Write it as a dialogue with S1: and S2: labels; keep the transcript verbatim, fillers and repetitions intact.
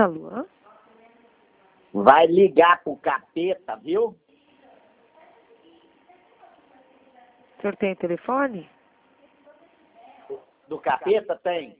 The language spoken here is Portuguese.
S1: Alô?
S2: Vai ligar pro capeta, viu?
S1: O senhor tem telefone?
S2: Do capeta tem.